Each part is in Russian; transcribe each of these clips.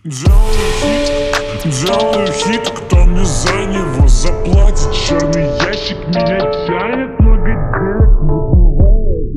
Делаю хит, кто мне за него заплатит. Черный ящик меня тянет, много денег не бывает.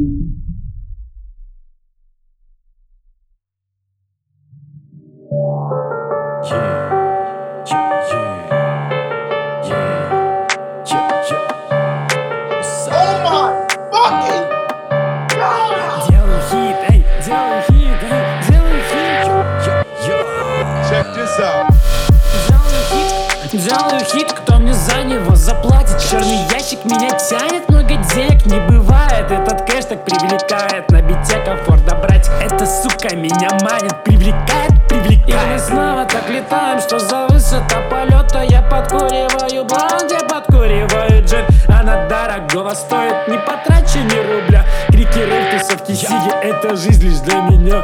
Делаю хит, кто мне за него заплатит. Черный ящик меня тянет, много денег не бывает. Этот кэш так привлекает, на бите комфортно брать. Эта сука меня манит, привлекает. И мы снова так летаем, что за высота полета. Я подкуриваю блонд, я подкуриваю джет. Она дорогого стоит, не потрачу ни рубля. Крики, рэп, тусовки, сиги, это жизнь лишь для меня.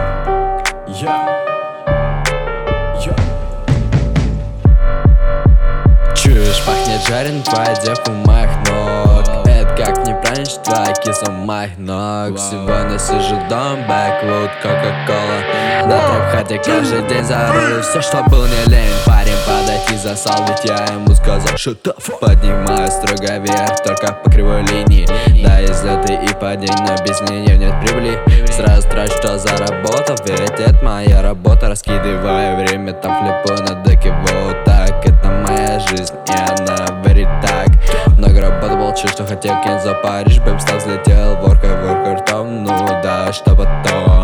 Чуешь, пахнет жарен, твоя девка моих ног. Это как не праньше, твоя киса моих ног. Сегодня сижу дома, бэквуд, кока-кола. На трэп-хате каждый день за руль. Все, что был не лень, парень подойти засал. Ведь я ему сказал, shut up. Поднимаю строго вверх, только по кривой линии. Да, взлеты и падения, но без нее нет прибыли. Сразу трачу, что заработал, ведь это моя работа. Раскидываю время, там флипую на деке, вот так. Это моя жизнь, и она говорит так. Много работы получил, что хотел, Кензо, Париж. Бэм стал, взлетел, воркой ртом. Ну да, что потом?